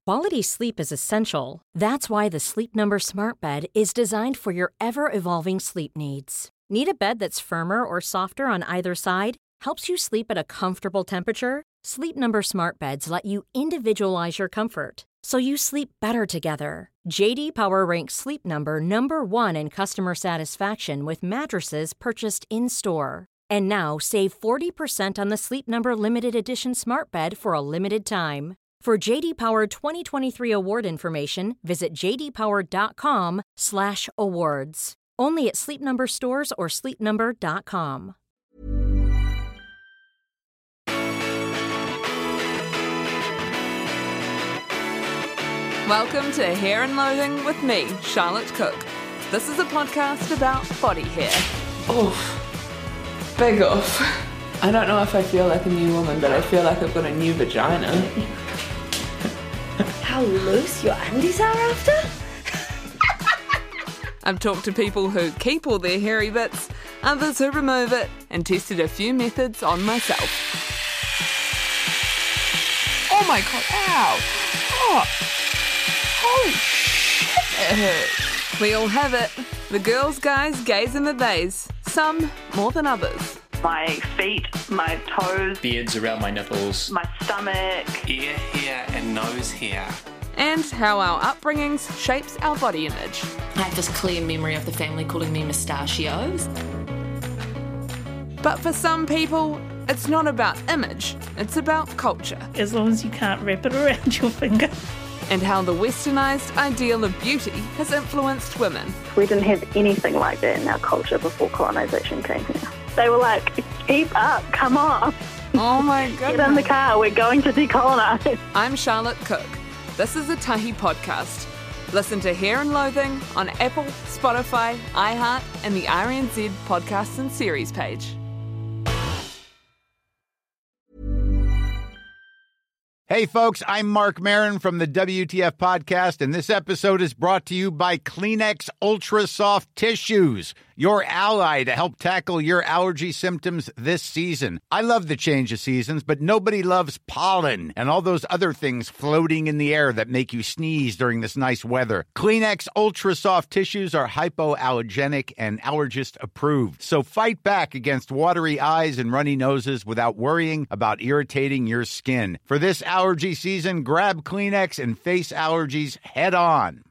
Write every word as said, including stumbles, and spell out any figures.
Quality sleep is essential. That's why the Sleep Number Smart Bed is designed for your ever-evolving sleep needs. Need a bed that's firmer or softer on either side? Helps you sleep at a comfortable temperature? Sleep Number Smart Beds let you individualize your comfort, so you sleep better together. J D Power ranks Sleep Number number one in customer satisfaction with mattresses purchased in-store. And now, save forty percent on the Sleep Number Limited Edition Smart Bed for a limited time. For J D Power twenty twenty-three award information, visit j d power dot com slash awards. Only at Sleep Number stores or sleep number dot com. Welcome to Hair and Loathing with me, Charlotte Cook. This is a podcast about body hair. Oof. Big off. I don't know if I feel like a new woman, but I feel like I've got a new vagina. How loose your undies are after? I've talked to people who keep all their hairy bits, others who remove it, and tested a few methods on myself. Oh my god, ow! Oh. Holy shit, it hurts. We all have it. The girls, guys, gays and the theys. Some more than others. My feet, my toes, beards around my nipples, my stomach, ear hair and nose hair. And how our upbringings shapes our body image. I have this clear memory of the family calling me mustachios. But for some people, it's not about image, it's about culture. As long as you can't wrap it around your finger. And how the westernised ideal of beauty has influenced women. We didn't have anything like that in our culture before colonisation came here. They were like, keep up, come on. Oh my goodness. Get in the car, we're going to decolonise. I'm Charlotte Cook. This is a Tahi podcast. Listen to Hair and Loathing on Apple, Spotify, iHeart, and the R N Z Podcasts and Series page. Hey folks, I'm Mark Maron from the W T F Podcast, and this episode is brought to you by Kleenex Ultra Soft Tissues, your ally to help tackle your allergy symptoms this season. I love the change of seasons, but nobody loves pollen and all those other things floating in the air that make you sneeze during this nice weather. Kleenex Ultra Soft Tissues are hypoallergenic and allergist approved, so fight back against watery eyes and runny noses without worrying about irritating your skin. For this allergy season, grab Kleenex and face allergies head on.